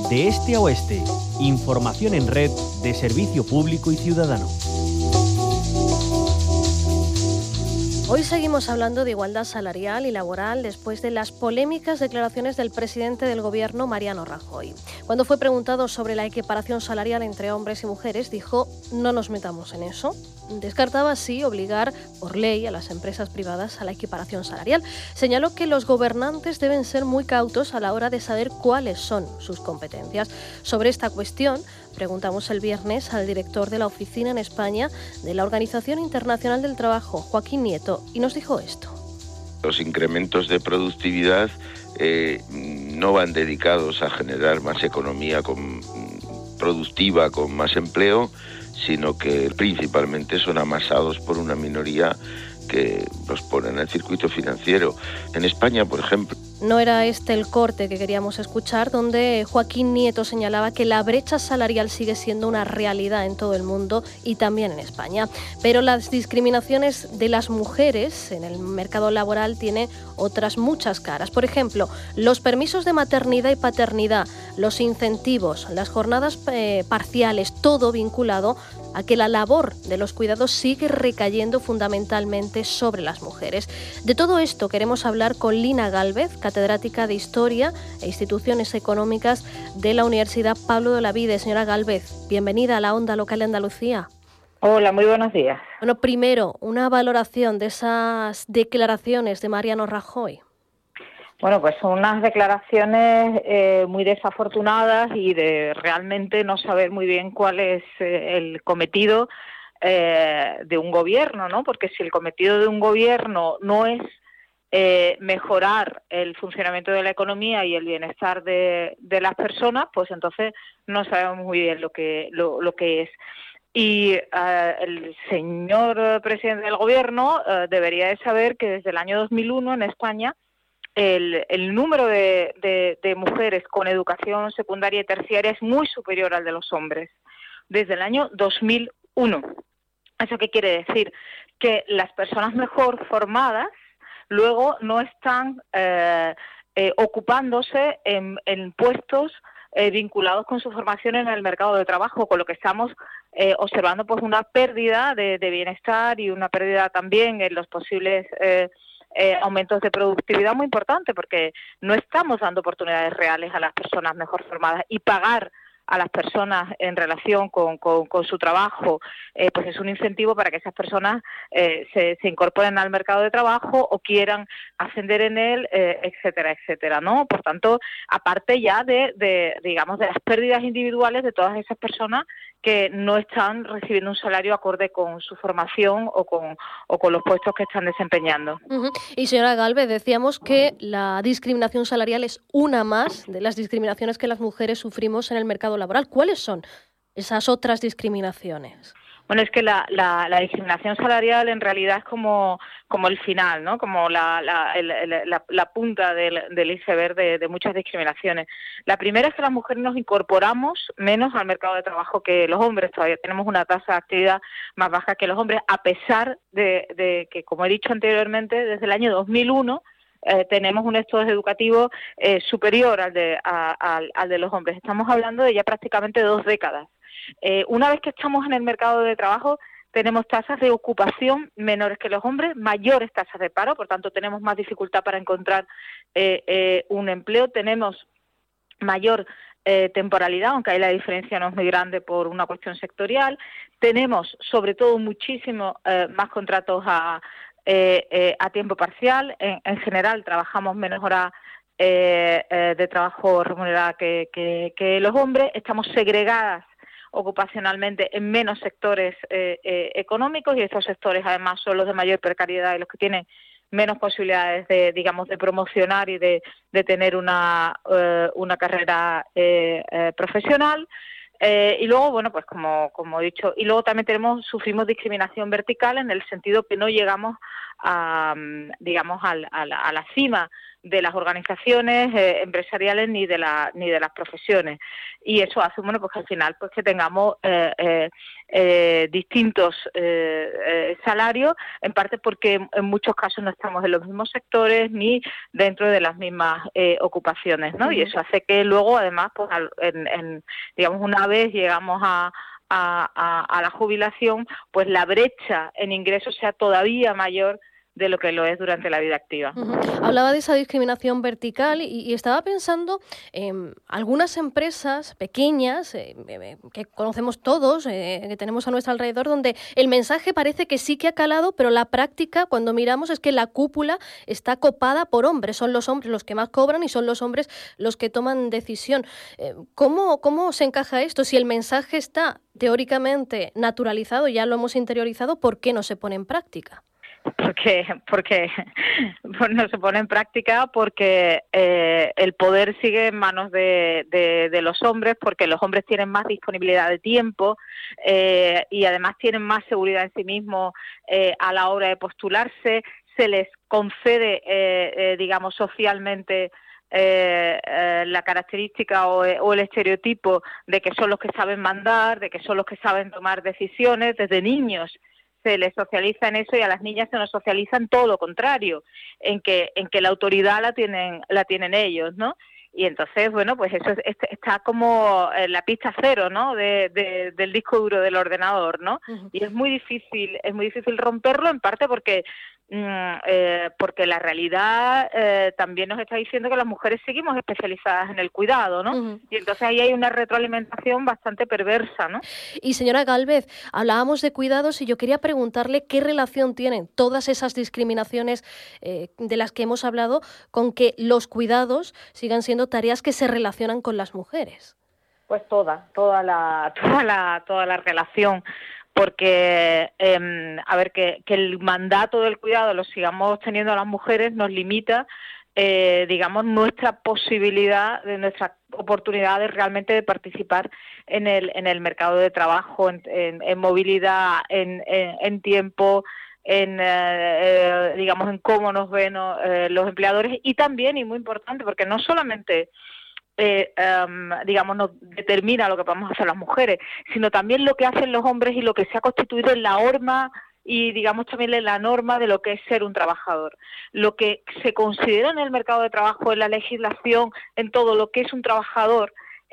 De este a oeste, información en red de servicio público y ciudadano. Hoy seguimos hablando de igualdad salarial y laboral después de las polémicas declaraciones del presidente del Gobierno, Mariano Rajoy. Cuando fue preguntado sobre la equiparación salarial entre hombres y mujeres, dijo: no nos metamos en eso. Descartaba así obligar por ley a las empresas privadas a la equiparación salarial. Señaló que los gobernantes deben ser muy cautos a la hora de saber cuáles son sus competencias. Sobre esta cuestión, preguntamos el viernes al director de la oficina en España de la Organización Internacional del Trabajo, Joaquín Nieto, y nos dijo esto. Los incrementos de productividad no van dedicados a generar más economía productiva con más empleo, sino que principalmente son amasados por una minoría que los pone en el circuito financiero. En España, por ejemplo. No era este el corte que queríamos escuchar, donde Joaquín Nieto señalaba que la brecha salarial sigue siendo una realidad en todo el mundo y también en España. Pero las discriminaciones de las mujeres en el mercado laboral tienen otras muchas caras. Por ejemplo, los permisos de maternidad y paternidad, los incentivos, las jornadas parciales, todo vinculado a que la labor de los cuidados sigue recayendo fundamentalmente sobre las mujeres. De todo esto queremos hablar con Lina Gálvez, catedrática de Historia e Instituciones Económicas de la Universidad Pablo de Olavide. Señora Gálvez, bienvenida a la Onda Local de Andalucía. Hola, muy buenos días. Bueno, primero, una valoración de esas declaraciones de Mariano Rajoy. Bueno, pues son unas declaraciones muy desafortunadas y de realmente no saber muy bien cuál es el cometido de un gobierno, ¿no? Porque si el cometido de un gobierno no es mejorar el funcionamiento de la economía y el bienestar de las personas, pues entonces no sabemos muy bien lo que es. Y el señor presidente del gobierno debería de saber que desde el año 2001 en España el número de mujeres con educación secundaria y terciaria es muy superior al de los hombres, desde el año 2001. ¿Eso qué quiere decir? Que las personas mejor formadas luego no están ocupándose en puestos vinculados con su formación en el mercado de trabajo, con lo que estamos observando pues una pérdida de bienestar y una pérdida también en los posibles aumentos de productividad muy importante, porque no estamos dando oportunidades reales a las personas mejor formadas, y pagar a las personas en relación con su trabajo, pues es un incentivo para que esas personas se incorporen al mercado de trabajo o quieran ascender en él, etcétera, etcétera, ¿no? Por tanto, aparte ya digamos, de las pérdidas individuales de todas esas personas que no están recibiendo un salario acorde con su formación o con los puestos que están desempeñando. Uh-huh. Y señora Gálvez, decíamos que la discriminación salarial es una más de las discriminaciones que las mujeres sufrimos en el mercado laboral. ¿Cuáles son esas otras discriminaciones? Bueno, es que la discriminación salarial en realidad es como el final, ¿no? Como la punta del iceberg de muchas discriminaciones. La primera es que las mujeres nos incorporamos menos al mercado de trabajo que los hombres. Todavía tenemos una tasa de actividad más baja que los hombres, a pesar de que, como he dicho anteriormente, desde el año 2001 tenemos un estudio educativo superior al de los hombres. Estamos hablando de ya prácticamente 2 décadas. Una vez que estamos en el mercado de trabajo, tenemos tasas de ocupación menores que los hombres, mayores tasas de paro, por tanto tenemos más dificultad para encontrar un empleo, tenemos mayor temporalidad, aunque ahí la diferencia no es muy grande por una cuestión sectorial, tenemos sobre todo muchísimo más contratos a tiempo parcial, en general trabajamos menos horas de trabajo remunerada que los hombres, estamos segregadas ocupacionalmente en menos sectores económicos, y estos sectores además son los de mayor precariedad y los que tienen menos posibilidades de promocionar y de tener una carrera profesional. Y luego, bueno, pues como he dicho, y luego también sufrimos discriminación vertical en el sentido que no llegamos digamos, a la cima de las organizaciones empresariales ni de las profesiones, y eso hace, bueno, pues que al final pues que tengamos distintos salarios, en parte porque en muchos casos no estamos en los mismos sectores ni dentro de las mismas ocupaciones, ¿no? Y eso hace que luego, además, pues digamos, una vez llegamos a la jubilación, pues la brecha en ingresos sea todavía mayor de lo que lo es durante la vida activa. Hablaba de esa discriminación vertical y estaba pensando en algunas empresas pequeñas que conocemos todos, que tenemos a nuestro alrededor, donde el mensaje parece que sí que ha calado, pero la práctica, cuando miramos, es que la cúpula está copada por hombres. Son los hombres los que más cobran y son los hombres los que toman decisión. ¿Cómo se encaja esto? Si el mensaje está teóricamente naturalizado, ya lo hemos interiorizado, ¿por qué no se pone en práctica? Porque no se pone en práctica, porque el poder sigue en manos de los hombres, porque los hombres tienen más disponibilidad de tiempo y además tienen más seguridad en sí mismos a la hora de postularse. Se les concede, digamos, socialmente la característica o el estereotipo de que son los que saben mandar, de que son los que saben tomar decisiones. Desde niños se les socializa en eso, y a las niñas se nos socializa en todo lo contrario, en que la autoridad la tienen ellos, ¿no? Y entonces, bueno, pues eso está como en la pista cero, ¿no? Del disco duro del ordenador, ¿no? Y es muy difícil romperlo, en parte porque la realidad también nos está diciendo que las mujeres seguimos especializadas en el cuidado, ¿no? Y entonces ahí hay una retroalimentación bastante perversa, ¿no? Y señora Gálvez, hablábamos de cuidados y yo quería preguntarle qué relación tienen todas esas discriminaciones de las que hemos hablado con que los cuidados sigan siendo tareas que se relacionan con las mujeres. Pues toda la relación. Porque, que el mandato del cuidado lo sigamos teniendo las mujeres nos limita, digamos, nuestra posibilidad, de nuestras oportunidades realmente de participar en el mercado de trabajo, en movilidad, en tiempo, digamos, en cómo nos ven los empleadores, y también, y muy importante, porque no solamente digamos, nos determina lo que podemos hacer las mujeres, sino también lo que hacen los hombres y lo que se ha constituido en la norma y, digamos, también en la norma de lo que es ser un trabajador. Lo que se considera en el mercado de trabajo, en la legislación, en todo lo que es un trabajador,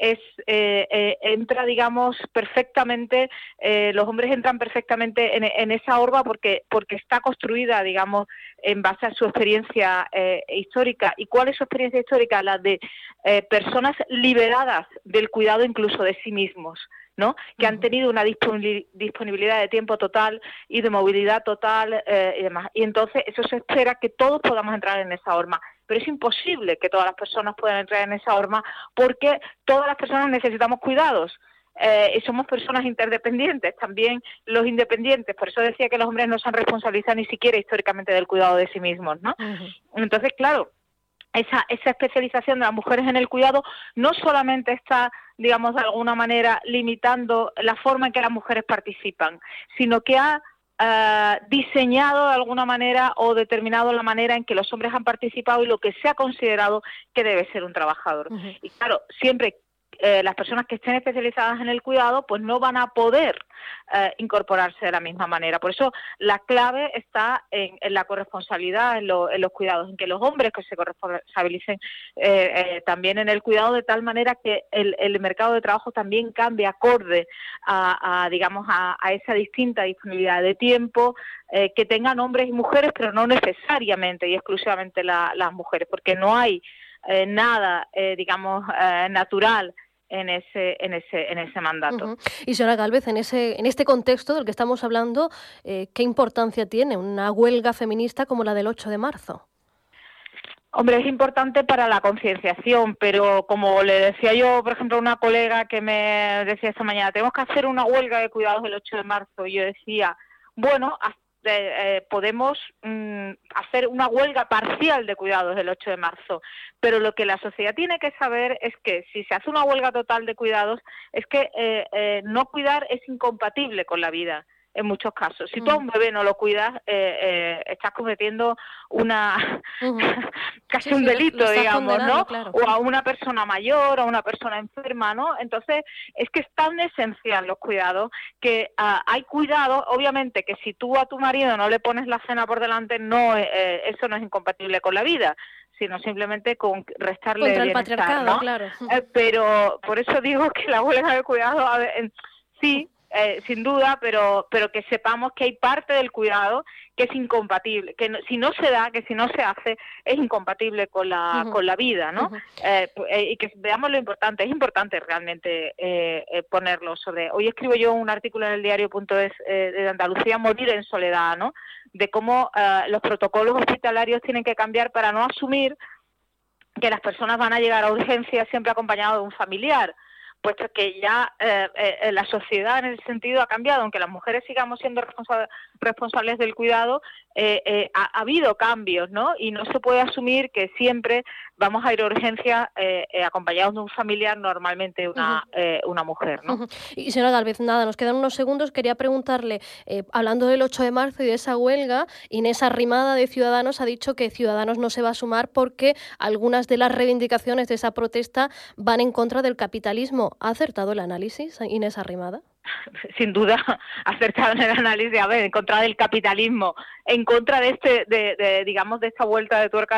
entra, digamos, perfectamente, los hombres entran perfectamente en esa horma porque está construida, digamos, en base a su experiencia histórica. ¿Y cuál es su experiencia histórica? La de personas liberadas del cuidado incluso de sí mismos, ¿no? Que han tenido una disponibilidad de tiempo total y de movilidad total y demás. Y entonces eso se espera que todos podamos entrar en esa horma. Pero es imposible que todas las personas puedan entrar en esa horma, porque todas las personas necesitamos cuidados. Y somos personas interdependientes, también los independientes. Por eso decía que los hombres no se han responsabilizado ni siquiera históricamente del cuidado de sí mismos, ¿no? Entonces, claro, esa especialización de las mujeres en el cuidado no solamente está, digamos, de alguna manera limitando la forma en que las mujeres participan, sino que ha diseñado de alguna manera o determinado la manera en que los hombres han participado y lo que se ha considerado que debe ser un trabajador. Y claro, siempre las personas que estén especializadas en el cuidado pues no van a poder incorporarse de la misma manera. Por eso la clave está en la corresponsabilidad, en los cuidados, en que los hombres que se corresponsabilicen también en el cuidado, de tal manera que el mercado de trabajo también cambie acorde digamos, a esa distinta disponibilidad de tiempo, que tengan hombres y mujeres, pero no necesariamente y exclusivamente las mujeres, porque no hay nada, digamos, natural en ese mandato. Y señora Gálvez, en este contexto del que estamos hablando, ¿qué importancia tiene una huelga feminista como la del 8 de marzo? Hombre, es importante para la concienciación, pero como le decía yo, por ejemplo, a una colega que me decía esta mañana, tenemos que hacer una huelga de cuidados el 8 de marzo, y yo decía, bueno, podemos hacer una huelga parcial de cuidados el 8 de marzo, pero lo que la sociedad tiene que saber es que si se hace una huelga total de cuidados, es que no cuidar es incompatible con la vida. en muchos casos. Si tú a un bebé no lo cuidas, estás cometiendo casi un delito, digamos, ¿no? Claro. O a una persona mayor, a una persona enferma, ¿no? Entonces, es que es tan esencial los cuidados que hay cuidados, obviamente, que si tú a tu marido no le pones la cena por delante, eso no es incompatible con la vida, sino simplemente con restarle contra el bienestar, patriarcado, ¿no? claro. Pero por eso digo que la huelga de cuidado, sí, sin duda, pero que sepamos que hay parte del cuidado que es incompatible, que si no se da, que si no se hace, es incompatible con la vida, ¿no? Y que veamos lo importante, es importante realmente ponerlo sobre... Hoy escribo yo un artículo en el diario.es de Andalucía, Morir en soledad, ¿no? De cómo los protocolos hospitalarios tienen que cambiar para no asumir que las personas van a llegar a urgencias siempre acompañados de un familiar, puesto que ya la sociedad en ese sentido ha cambiado, aunque las mujeres sigamos siendo responsables del cuidado, ha habido cambios, ¿no? Y no se puede asumir que siempre vamos a ir a urgencias acompañados de un familiar, normalmente una mujer, ¿no? Y señora Gálvez, nada, nos quedan unos segundos. Quería preguntarle, hablando del 8 de marzo y de esa huelga, Inés Arrimada de Ciudadanos ha dicho que Ciudadanos no se va a sumar porque algunas de las reivindicaciones de esa protesta van en contra del capitalismo. ¿Ha acertado el análisis, Inés Arrimada? Sin duda, acertado en el análisis, en contra del capitalismo, en contra de digamos, de esta vuelta de tuerca,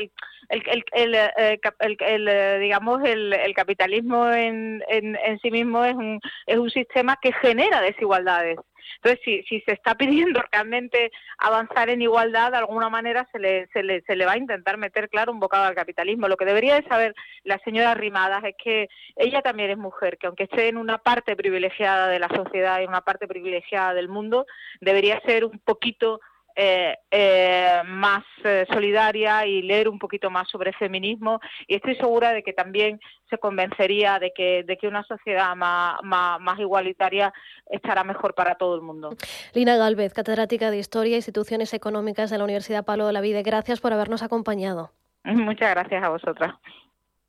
el capitalismo en sí mismo es un sistema que genera desigualdades. Entonces, si se está pidiendo realmente avanzar en igualdad, de alguna manera se le va a intentar meter, claro, un bocado al capitalismo. Lo que debería de saber la señora Arrimadas es que ella también es mujer, que aunque esté en una parte privilegiada de la sociedad y en una parte privilegiada del mundo, debería ser un poquito más solidaria y leer un poquito más sobre feminismo, y estoy segura de que también se convencería de que una sociedad más igualitaria estará mejor para todo el mundo. Lina Gálvez, catedrática de Historia e Instituciones Económicas de la Universidad Pablo Olavide, gracias por habernos acompañado. Muchas gracias a vosotras.